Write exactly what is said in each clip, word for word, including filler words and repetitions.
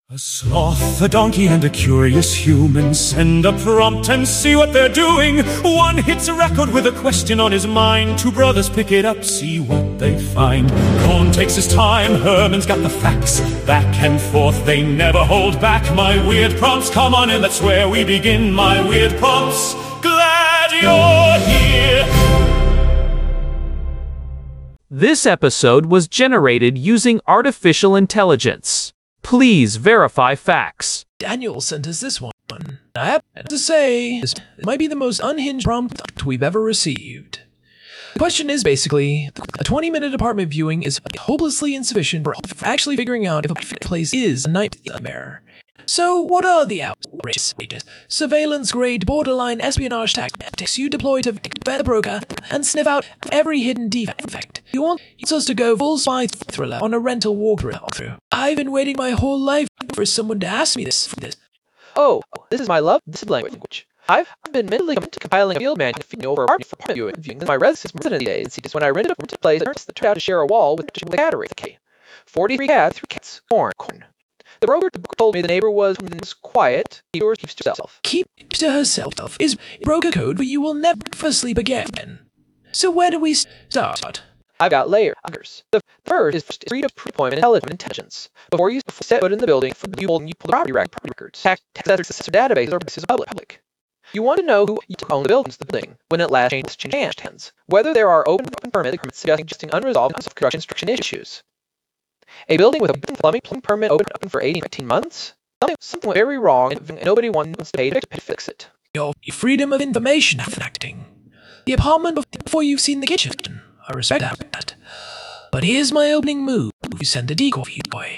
A sloth, a donkey, and a curious human send a prompt and see what they're doing. One hits a record with a question on his mind. Two brothers pick it up, see what they find. Cohn takes his time, Herman's got the facts. Back and forth, they never hold back. My weird prompts, come on in, that's where we begin. My weird prompts, glad you're here. This episode was generated using artificial intelligence. Please verify facts. Daniel sent us this one. I have to say, this might be the most unhinged prompt we've ever received. The question is basically, a twenty minute apartment viewing is hopelessly insufficient for actually figuring out if a place is a nightmare. So what are the outrageous, surveillance-grade, borderline espionage tactics you deploy to vet the broker and sniff out every hidden defect? You want us to go full spy thriller on a rental walkthrough? I've been waiting my whole life for someone to ask me this. this. Oh, this is my love, this is language. I've been mentally compiling a field manual feeding over apartment for apartment viewing in my residency days. When I rented a place that turned out to share a wall with a cat array. forty-three cats, three cats, corn, corn. The broker told me the neighbor was, was quiet. Yours keeps to herself. Keep to herself is broker code, but you will never sleep again. So where do we start? I've got layers. The first is freedom of pre-appointment intelligence. Before you set foot in the building, you pull, you pull the property records. Tax database or this is public. You want to know who own the buildings, the building, when it last changed, changed hands. Whether there are open, open permits suggesting unresolved construction issues. A building with a plumbing permit open, open for eighteen months? Something, something went very wrong and nobody wants to pay to fix it. Your freedom of information acting. The apartment before you've seen the kitchen. I respect that. But here's my opening move. You send a decoy.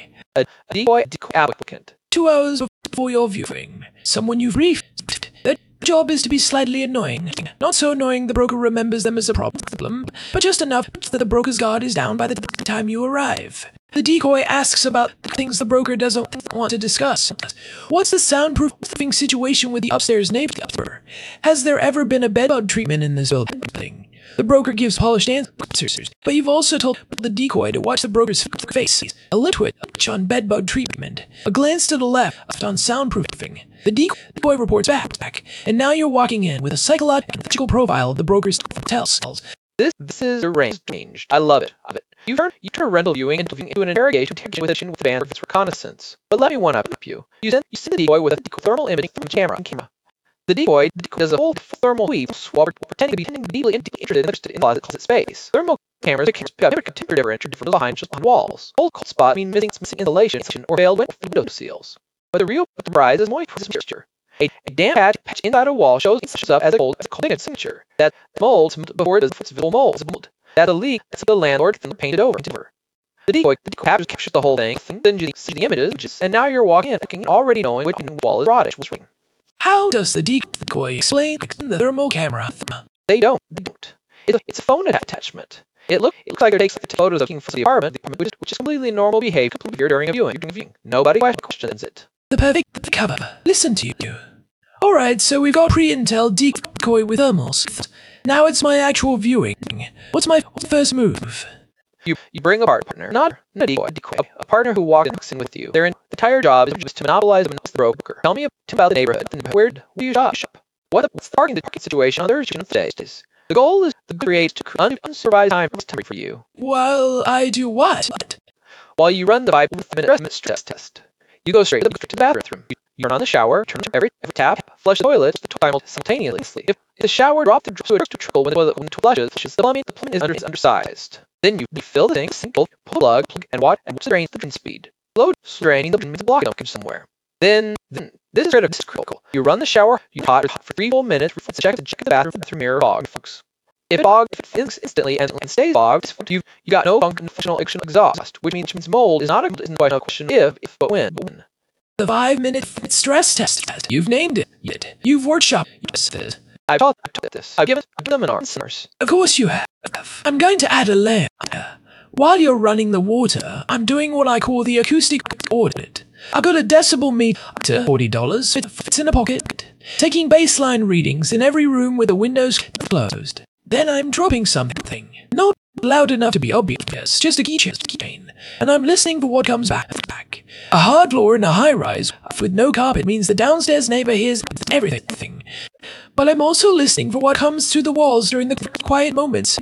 A decoy, decoy applicant. Two hours before your viewing. Someone you've briefed. Their job is to be slightly annoying. Not so annoying the broker remembers them as a problem, but just enough that the broker's guard is down by the time you arrive. The decoy asks about things the broker doesn't want to discuss. What's the soundproofing situation with the upstairs neighbor? Has there ever been a bedbug treatment in this building? The broker gives polished answers, but you've also told the decoy to watch the broker's face. A little twitch on bedbug treatment, a glance to the left on soundproofing. The decoy reports back, and now you're walking in with a psychological profile of the broker's tells. This this is arranged. I love it. I love it. You turn you turn rental viewing into, into an interrogation with a with a band of its reconnaissance. But let me one up you. You send you send the decoy with a thermal imaging from camera. camera. The decoy, the decoy does a full thermal sweep while pretending to be deeply interested, interested in closet, closet space. Thermal cameras pick up temperature different behind just on walls. Cold cold spot mean missing missing insulation or failed window seals. But the real surprise is moisture. A, a damp patch, patch inside a wall shows, shows up as a cold, as a cold signature. That mold before it is visible mold. mold. That a leak that's the landlord painted over. The decoy, the decoy captures, captures the whole thing, then you see the images, and now you're walking in, already knowing which wall is rotted. How does the decoy explain the thermal camera? They don't. They don't. It's a, it's a phone attachment. It, look, it looks like it takes photos of the apartment, which, which is completely normal behavior during a viewing. Nobody questions it. The perfect cover. Listen to you. Alright, so we've got pre-intel decoy with thermals. Now it's my actual viewing. What's my first move? You you bring a partner, not a decoy, decoy, a partner who walks in with you. Their entire job is just to monopolize the broker. Tell me about the neighborhood. Where do you shop? What, what's the parking, the parking situation on Thursdays? The goal is to create un unsupervised time for you. While I do what? While you run the five minute stress test. You go straight to the bathroom. You, you turn on the shower, turn every, every tap, flush the toilet simultaneously. If the shower drops to a trickle when the toilet when flushes, the plumbing, the plumbing is, under, is undersized. Then you fill the sink, sink pull the plug, plug, and watch and watch the drain the drain speed. Slow draining the means a block don't somewhere. Then, then this is critical. You run the shower, you hot for three full minutes, check the check the bathroom through mirror fog. If it fogged if it is instantly and, and stays fogged, you you got no functional exhaust, which means, means mold is not a isn't quite a question if, if but when. But when. The five-minute stress test. You've named it. Yet you've workshopped it. I've taught, I've taught this. I've given, I've given them an answers. Of course you have. I'm going to add a layer. While you're running the water, I'm doing what I call the acoustic audit. I've got a decibel meter, forty dollars, fits in a pocket, taking baseline readings in every room with the windows closed. Then I'm dropping something. Not loud enough to be obvious, just a keychain, and I'm listening for what comes back. back. A hard floor in a high-rise with no carpet means the downstairs neighbor hears everything. But I'm also listening for what comes through the walls during the quiet moments.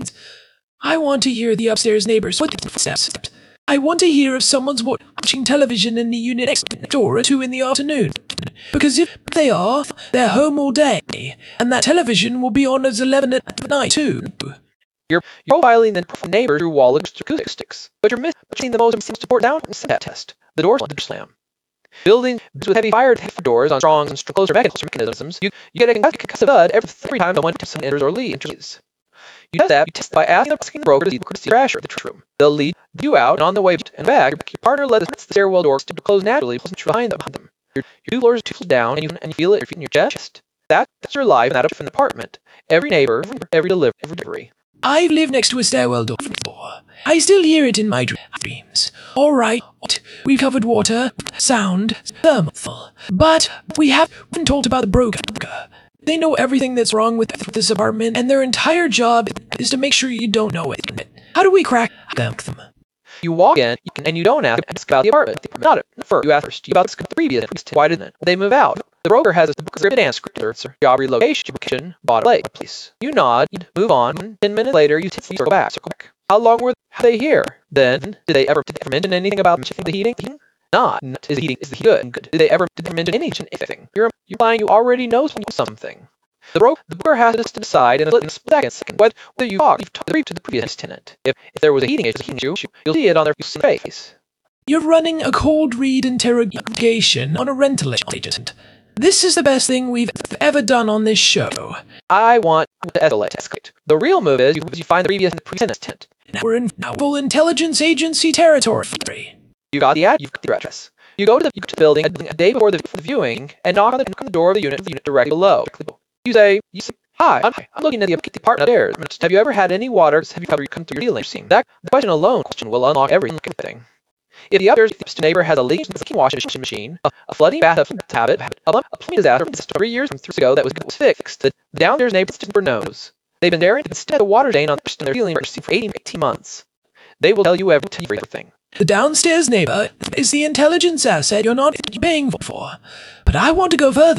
I want to hear the upstairs neighbors' footsteps. I want to hear if someone's watching television in the unit next door at two in the afternoon. Because if they are, they're home all day, and that television will be on at eleven at night too. You're, you're profiling the neighbor through wall acoustics, but you're missing the most important down that test. The doors slam. Buildings with heavy fire doors on strong and closer mechanisms, you, you get a concussive thud every, every time someone enters or leaves. You test that you test by asking the broker to see the crasher of the room. They'll lead you out, and on the way and back, your partner lets the stairwell doors to close naturally behind them. You're two floors two floors down, and you, and you feel it in your chest. That, that's your life in that of an apartment. Every neighbor, every delivery, every delivery. I've lived next to a stairwell door before. I still hear it in my dreams. All right, we've covered water, sound, thermal, but we haven't talked about the broker. They know everything that's wrong with this apartment, and their entire job is to make sure you don't know it. How do we crack them? You walk in, and you don't ask about the apartment. Not at first. You ask first about the previous. Why didn't they move out? The broker has a scripted answer. Job relocation, bought a place. You nod, move on. Ten minutes later, you circle back. Circle back. How long were they here? Then, did they ever, did they ever mention anything about the heating? Not. Is the heating is the heating good? Did they ever did they mention anything? You're you're implying you already know something. The broker, the broker has to decide in a split second whether you talk you've talked to the previous tenant. If if there was a heating issue, you'll see it on their face. You're running a cold read interrogation on a rental agent. This is the best thing we've ever done on this show. I want to escalate. escalate. The real move is you, you find the previous tenant. Now we're in full intelligence agency territory. You got the ad. You've got the address. You go to the, you go to the building a, a day before the, the viewing and knock on the, knock on the door of the unit, the unit directly below. You say, you say, hi, I'm, I'm looking at the, the apartment upstairs. Have you ever had any water? Have you ever come through your ceiling? That the question alone question will unlock everything. If the upstairs neighbor has a leak in the washing machine, a, a flooding bathtub habit, a, a plumbing disaster three years ago that was, was fixed, the downstairs neighbor knows. They've been there instead of the water stain on their ceiling for eighteen months. They will tell you everything. The downstairs neighbor is the intelligence asset you're not paying for. But I want to go further.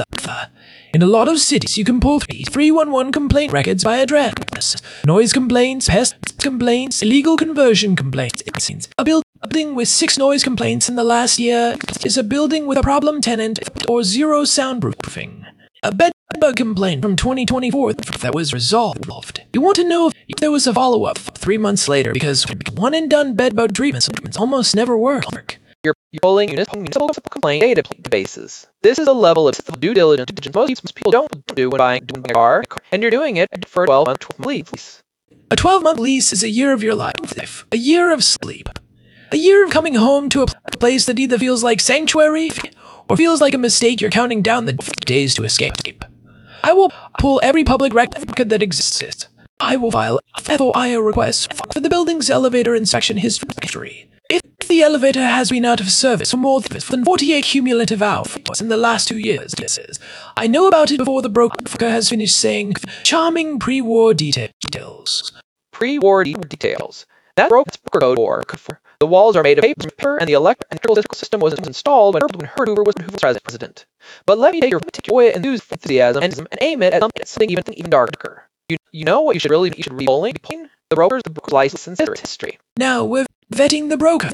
In a lot of cities, you can pull three one one complaint records by address. Noise complaints, pest complaints, illegal conversion complaints. A building with six noise complaints in the last year is a building with a problem tenant or zero soundproofing. A bedbug complaint from twenty twenty-four that was resolved. You want to know if there was a follow-up three months later because one-and-done bedbug treatments almost never work. You're pulling municipal complaint databases. This is a level of due diligence most people don't do when buying a car, and you're doing it for a twelve-month lease. A twelve-month lease is a year of your life, a year of sleep, a year of coming home to a place that either feels like sanctuary or feels like a mistake you're counting down the days to escape. I will pull every public record that exists. I will file F O I A requests for the building's elevator inspection history. If the elevator has been out of service for more than forty-eight cumulative hours in the last two years, I know about it before the broker has finished saying charming pre-war details. Pre-war details. That broker code war. The walls are made of paper, and the electrical system was installed when Herbert Hoover was Hoover's president. But let me take your joy and enthusiasm and aim it at something even even darker. You you know what you should really you should be bowling? The broker's the broker's license history. Now we're vetting the broker.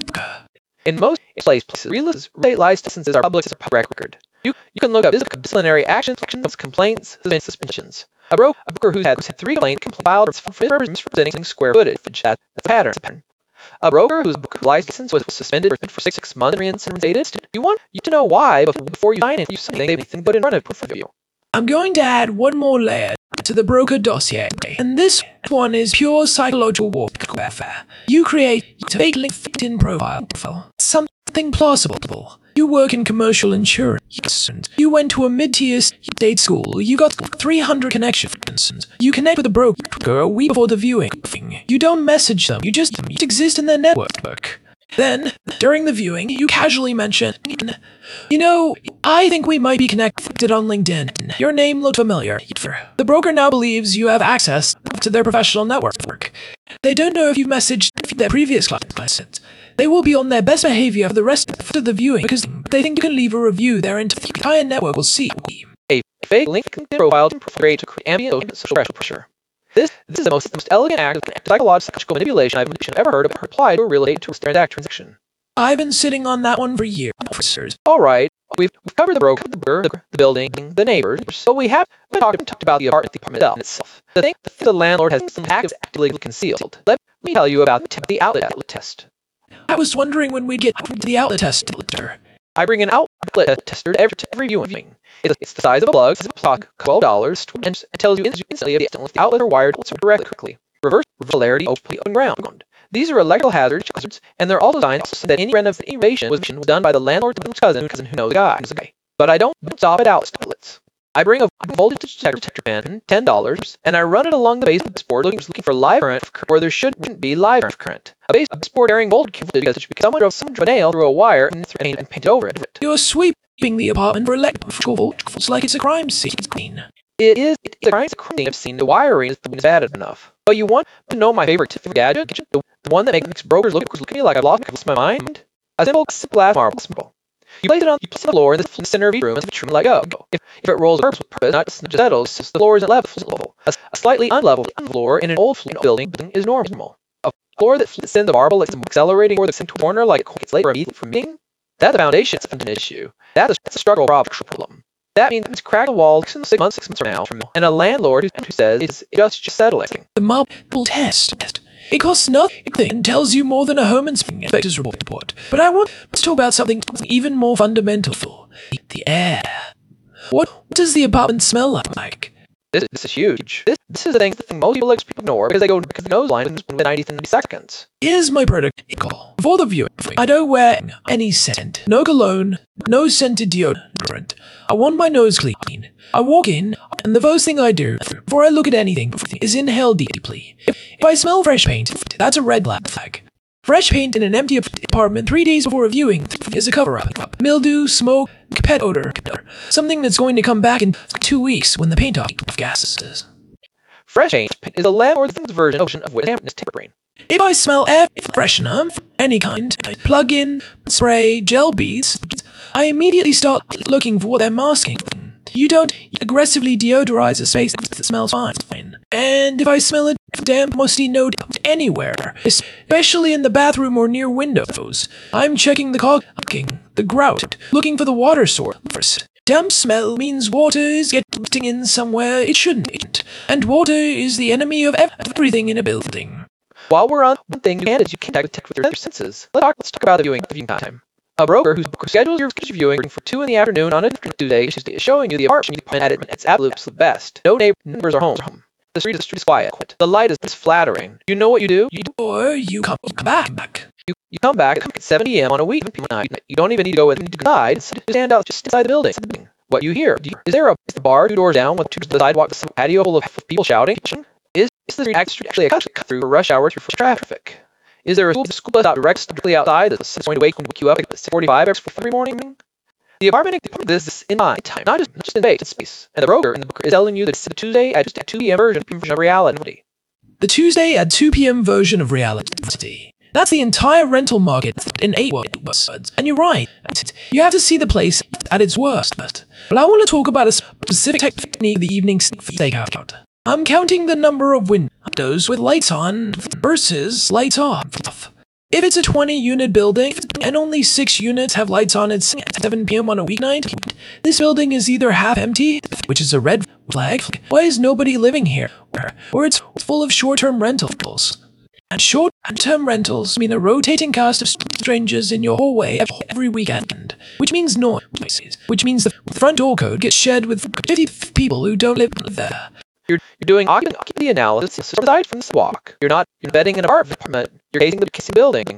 In most places, real estate licenses are public record. You you can look up disciplinary actions, complaints, and suspensions. A broker, a broker who's had three complaints filed for misrepresenting square footage. That's a pattern. A broker whose license was suspended for six, six months and reinstated. You want you to know why before you sign it. You sign anything but in front of you. I'm going to add one more layer to the broker dossier, and this one is pure psychological warfare. You create a fake LinkedIn profile, something plausible. You work in commercial insurance. You went to a mid-tier state school. You got three hundred connections. You connect with a broker a week before the viewing. You don't message them. You just exist in their network. Then, during the viewing, you casually mention, you know, I think we might be connected on LinkedIn. Your name looked familiar. The broker now believes you have access to their professional network. They don't know if you've messaged their previous clients. They will be on their best behavior for the rest of the viewing because they think you can leave a review their entire network will see. A fake LinkedIn profile to create to create ambient social pressure. This, this is the most, most elegant act of psychological manipulation I've ever heard of applied to a real estate transaction. I've been sitting on that one for years, officers. All right, we've, we've covered the broker, the, broker, the, the building, the neighbors, so we have talked, talked about the apartment, the apartment itself. The thing, the thing the landlord has some actively concealed. Let me tell you about the outlet, outlet test. I was wondering when we'd get to the outlet test. I bring an outlet tester to every, to every viewing. It's, it's the size of a plug, it's stock, twelve dollars, and it tells you instantly if the outlet are wired directly, quickly. Reverse polarity, open ground. These are electrical hazards, and they're all designed so that any renovation was done by the landlord's cousin, cousin who knows the guy. But I don't stop at outlets. I bring a voltage detector pen, ten dollars, and I run it along the baseboard looking, looking for live current where there shouldn't be live current. A baseboard carrying voltage because someone drove some nail through a wire and, and painted over it. You're sweeping the apartment for electrical voltage like it's a crime scene. It is it is a crime scene. I've seen the wiring is bad enough. But you want to know my favorite gadget? The, the one that makes brokers look, look at me like I've lost my mind? A simple glass marble symbol. You place it on, you place it on the floor in the center of each room and it's let go. If, if it rolls with purpose, not just settles, the floor isn't level. A, a slightly unlevel floor in an old building is normal. A floor that sends the marble is accelerating or the center corner like it's late or from meeting, that's the foundation of an issue. That's a, that's a structural problem. That means it's cracked the wall six months, six months from now, from and a landlord who, who says it's just, just settling. The marble test. It costs nothing and tells you more than a home inspector's report. But I want to talk about something even more fundamental. The air. What does the apartment smell like? This, this is huge. This, this is the thing, the thing most people ignore because they go because the nose line within ninety seconds. Here's my protocol. For the viewing, I don't wear any scent. No cologne, no scented deodorant. I want my nose clean. I walk in, and the first thing I do, before I look at anything, is inhale deeply. If, if I smell fresh paint, that's a red flag. Fresh paint in an empty apartment three days before a viewing is a cover-up. Mildew, smoke, pet odor. Something that's going to come back in two weeks when the paint off gases. Fresh paint is a landlord's version of what is brain. If I smell air freshener, any kind, plug-in, spray, gel beads, I immediately start looking for what they're masking. You don't aggressively deodorize a space that smells fine. And if I smell a damp, musty note anywhere, especially in the bathroom or near windows, I'm checking the caulking, the grout, looking for the water source. Damp smell means water is getting in somewhere it shouldn't, and water is the enemy of everything in a building. While we're on one thing, you can is you can detect with your senses. Let's talk, let's talk about the viewing, the viewing time. A broker who schedules your viewing for two in the afternoon on a Tuesday is showing you the apartment at its absolute best. No neighbors are home. The street, the street is quiet. The light is flattering. You know what you do? You or you come back. You, you come back at seven p m on a weeknight. You don't even need to go inside. Stand out just inside the building. What you hear? Is there a is the bar two doors down with two the sidewalk, the patio full of people shouting? Is, is the street actually a cut through for rush hour through traffic? Is there a school, school bus out directly outside that's going to wake, wake you up at six forty-five every morning? The apartment is this in my time, not just, not just in space, in space. And the broker, and the broker is telling you that it's the Tuesday at just a two p m version of reality. The Tuesday at two p m version of reality. That's the entire rental market in eight words. And you're right. You have to see the place at its worst. But I want to talk about a specific technique of the evening stakeout. I'm counting the number of windows with lights on versus lights off. If it's a twenty unit building and only six units have lights on at seven p m on a weeknight, this building is either half empty, which is a red flag, why is nobody living here, or it's full of short-term rentals. And short-term rentals mean a rotating cast of strangers in your hallway every weekend, which means noise, which means the front door code gets shared with fifty people who don't live there. You're, you're doing occupancy analysis aside from the walk. You're not you're betting an apartment. You're casing the casing building.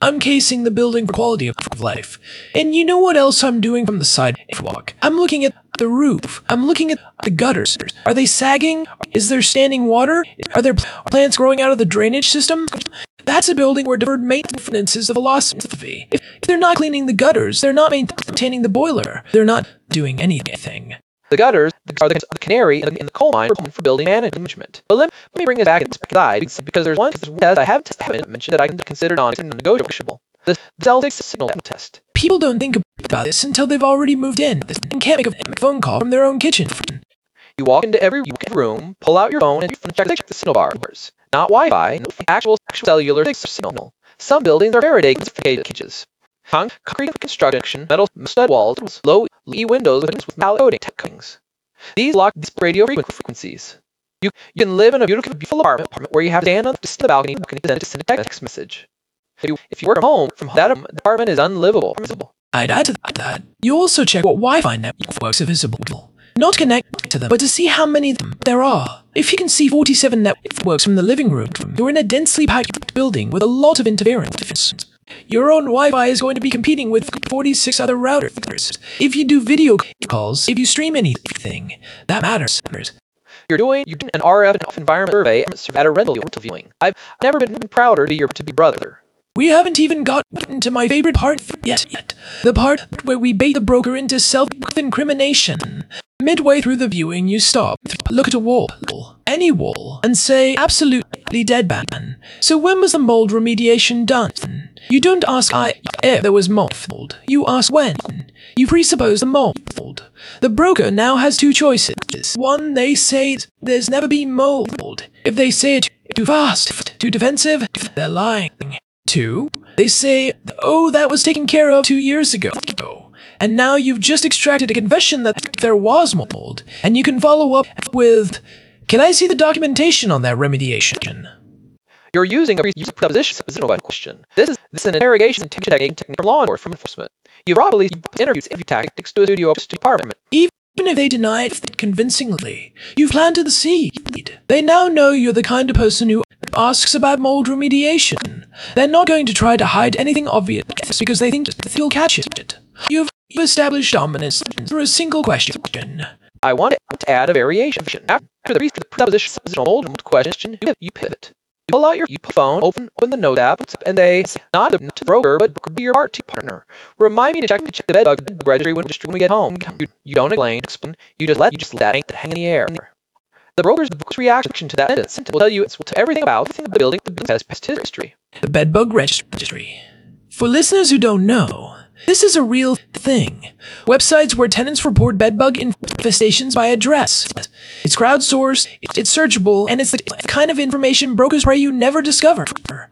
I'm casing the building for quality of life. And you know what else I'm doing from the sidewalk? I'm looking at the roof. I'm looking at the gutters. Are they sagging? Is there standing water? Are there plants growing out of the drainage system? That's a building where deferred maintenance is a philosophy. If they're not cleaning the gutters, they're not maintaining the boiler. They're not doing anything. The gutters are the canary in the coal mine for building management. But let me bring it back inside because there's one test I have mentioned that I can consider non-negotiable. The Celtic signal test. People don't think about this until they've already moved in and can't make a phone call from their own kitchen. You walk into every room, pull out your phone, and check the signal bars. Not Wi-Fi, no actual, actual cellular signal. Some buildings are Faraday cages. Concrete construction, metal stud walls, low E windows with metal coatings. These block these radio frequencies. You, you can live in a beautiful, beautiful apartment where you have to stand on the balcony and send a text message. If you, if you work from home, from that apartment is unlivable. I'd add to that. You also check what Wi-Fi networks are visible. Not connect to them, but to see how many of them there are. If you can see forty-seven networks from the living room, you're in a densely packed building with a lot of interference. Your own Wi-Fi is going to be competing with forty-six other routers. If you do video calls, if you stream anything, that matters. You're doing you're doing an R F environment survey at a rental viewing. I've never been prouder to be your to be brother. We haven't even gotten to my favorite part yet, yet. The part where we bait the broker into self-incrimination. Midway through the viewing, you stop, look at a wall, any wall, and say, absolutely deadpan. So when was the mold remediation done? You don't ask I if there was mold. You ask when. You presuppose the mold. The broker now has two choices. One, they say there's never been mold. If they say it too fast, too defensive, they're lying. Two, they say, oh, that was taken care of two years ago. And now you've just extracted a confession that there was mold, and you can follow up with, can I see the documentation on that remediation? You're using a preposition question. This is this is an interrogation technique from law enforcement. You've probably interviewed interview tactics to a studio department. Even if they deny it convincingly, you've planted the seed. They now know you're the kind of person who asks about mold remediation. They're not going to try to hide anything obvious because they think you'll catch it. You've established dominance through a single question. I want to add a variation. After the prepositional mold question, you pivot. You pull out your phone, open, open the note app, and they say, not the broker, but be your party partner. Remind me to check, check the bedbug registry when, when we get home. You, you don't explain, explain, you just let you just let that hang in the air. The broker's reaction to that sentence will tell you it's to everything about the building, the building's past history. The bedbug registry. For listeners who don't know, this is a real thing. Websites where tenants report bedbug infestations by address. It's crowdsourced, it's searchable, and it's the kind of information brokers pray you never discover.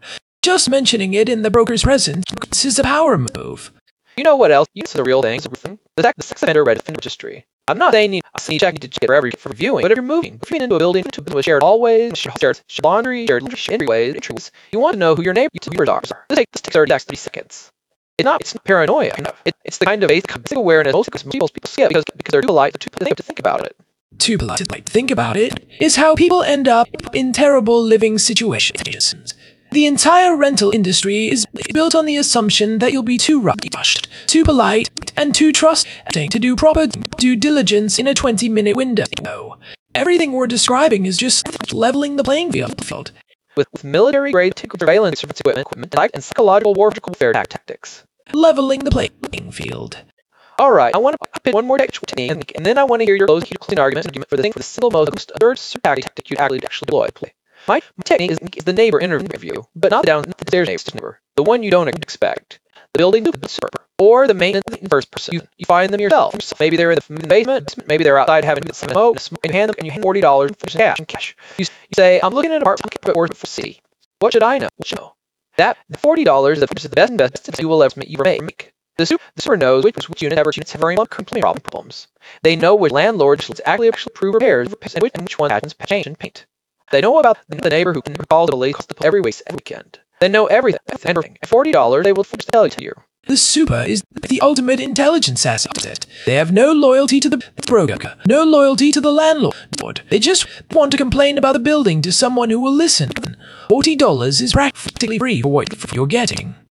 Just mentioning it in the broker's presence is a power move. You know what else? You know the real thing. The sex, the sex offender registry. I'm not saying you need to check to check for every for viewing, but if you're moving, if you're into a building with shared hallways, shared laundry, shared entryways, you want to know who your neighbors are. This takes thirty seconds. It's not, it's not paranoia. It, it's the kind of basic awareness most people skip because, because they're too polite, too polite to think about it. Too polite to think about it is how people end up in terrible living situations. The entire rental industry is built on the assumption that you'll be too rushed, too polite, and too trusting to do proper due diligence in a twenty-minute window. Everything we're describing is just leveling the playing field. With, with military-grade surveillance equipment and psychological warfare tactics. Leveling the playing field. All right, I want to pick one more technique, and, and then I want to hear your closing argument for the thing for the single most absurd tactic you actually actually deploy. My, my technique is, is the neighbor interview, but not the downstairs neighbor, the one you don't expect. The building supervisor, or the maintenance first person. You, you find them yourself. Maybe they're in the basement, maybe they're outside having some smoke, and you hand them and you hand forty dollars for cash. cash. You, you say, I'm looking at an apartment or for city. What should I know? What should I know? That forty dollars is the best investment you will ever make. The super, the super knows which, which units have units have very long problems. They know which landlords actually actually approve repairs and which, and which one happens change and paint. They know about the neighbor who can call the police every week, every weekend. They know everything. everything. At forty dollars, they will tell it to you. The super is the ultimate intelligence asset. They have no loyalty to the broker, no loyalty to the landlord. They just want to complain about the building to someone who will listen. forty dollars is practically free for what you're getting.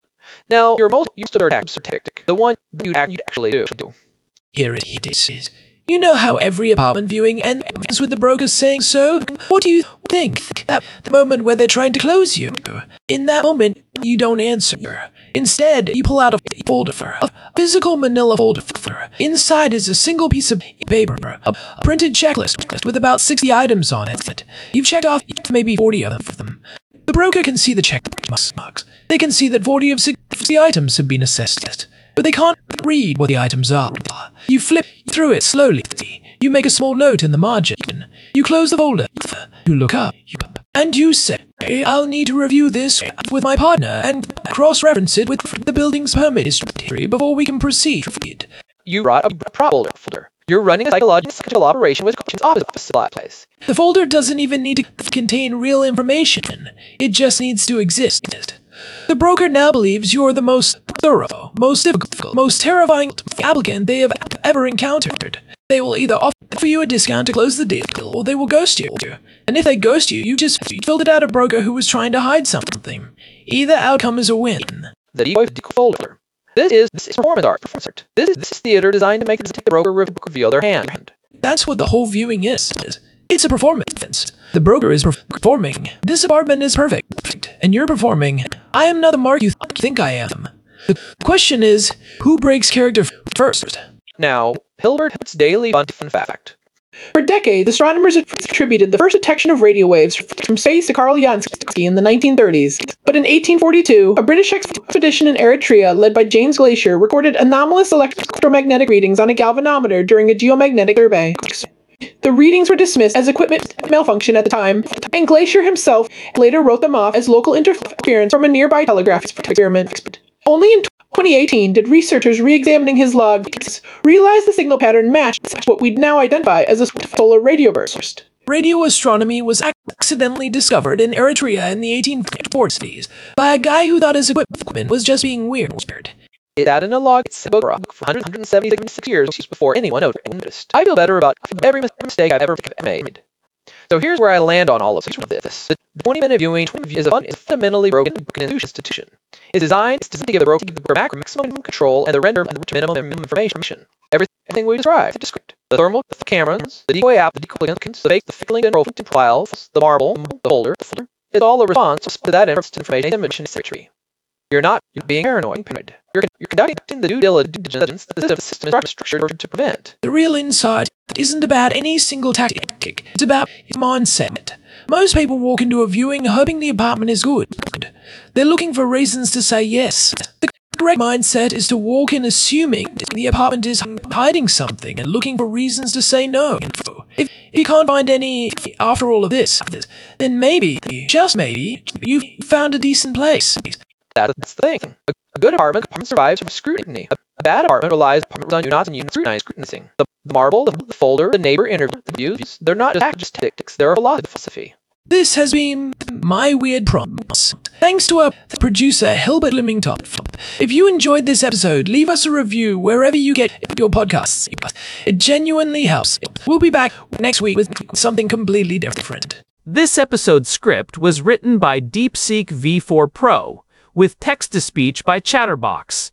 Now, your most used to their tactic, the one you'd actually do. Here it is. You know how every apartment viewing ends with the broker saying so? What do you think? That the moment where they're trying to close you. In that moment, you don't answer. Instead, you pull out a folder, a physical manila folder. Inside is a single piece of paper, a printed checklist with about sixty items on it. You've checked off maybe forty of them. The broker can see the check marks. They can see that forty of sixty items have been assessed, but they can't read what the items are. You flip through it slowly. You make a small note in the margin. You close the folder. You look up. And you say, I'll need to review this with my partner and cross-reference it with the building's permit history before we can proceed. You brought a prop folder. You're running a psychological operation with Christian's office supplies. The folder doesn't even need to contain real information. It just needs to exist. The broker now believes you're the most thorough, most difficult, most terrifying applicant they have ever encountered. They will either offer you a discount to close the deal, or they will ghost you. And if they ghost you, you just filtered out a broker who was trying to hide something. Either outcome is a win. The decoy folder. This is this is performance art. Performance art. This is this is theater designed to make the broker reveal their hand. That's what the whole viewing is. It's a performance. The broker is performing. This apartment is perfect, and you're performing. I am not the mark you th- think I am. The question is, who breaks character first? Now, Hilbert's daily fun fact. For decades, astronomers attributed the first detection of radio waves from space to Karl Jansky in the nineteen thirties. But in eighteen forty-two, a British expedition in Eritrea led by James Glaisher recorded anomalous electromagnetic readings on a galvanometer during a geomagnetic survey. The readings were dismissed as equipment malfunction at the time, and Glaisher himself later wrote them off as local interference from a nearby telegraph experiment. Only in twenty eighteen did researchers re-examining his logs realize the signal pattern matched what we'd now identify as a solar radio burst. Radio astronomy was accidentally discovered in Eritrea in the eighteen forties by a guy who thought his equipment was just being weird. It added a log for one hundred seventy-six years before anyone noticed. I feel better about every mistake I've ever made. So here's where I land on all of this. The twenty-minute viewing is a, fun, is a fundamentally broken institution. It's designed to give the broker maximum control and the render to minimum information. Everything we described is described. The thermal the cameras, the decoy app, the decoy links, the bake, the fickling and profiles, the marble, the folder, the folder. It's all a response to that information dimension tree. You're not you're being paranoid. You're, you're conducting the due diligence that the system is structured to prevent. The real insight isn't about any single tactic. It's about mindset. Most people walk into a viewing hoping the apartment is good. They're looking for reasons to say yes. The correct mindset is to walk in assuming the apartment is hiding something and looking for reasons to say no. If you can't find any after all of this, then maybe, just maybe, you've found a decent place. That's the thing. A, a good apartment, apartment survives from scrutiny. A, a bad apartment relies on you not and scrutinizing scrutinizing. The, the marble, the, the folder, the neighbor interview, the views, they're not just, just tactics, they're a philosophy. This has been My Weird Prompts. Thanks to our producer, Hilbert Limington. If you enjoyed this episode, leave us a review wherever you get your podcasts. It genuinely helps. We'll be back next week with something completely different. This episode's script was written by DeepSeek V four Pro, with text-to-speech by Chatterbox.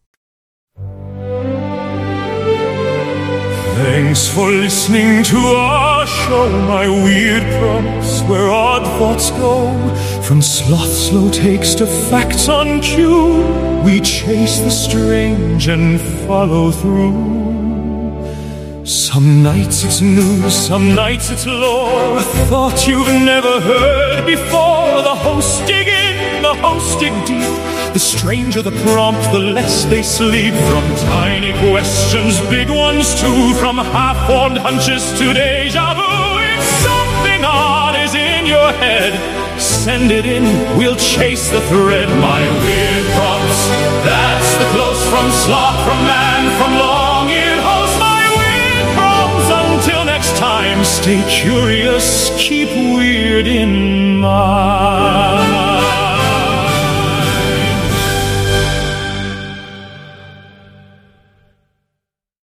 Thanks for listening to our show, My Weird Prompts, where odd thoughts go. From sloth slow takes to facts on cue, we chase the strange and follow through. Some nights it's news, some nights it's lore, a thought you've never heard before. The hosts dig in, the hosts dig deep. The stranger the prompt, the less they sleep. From tiny questions, big ones too. From half-formed hunches to deja vu. If something odd is in your head, send it in, we'll chase the thread. My Weird Prompts, that's the close from sloth, from man, from long-eared host. My Weird Prompts, until next time, stay curious, keep weird in mind.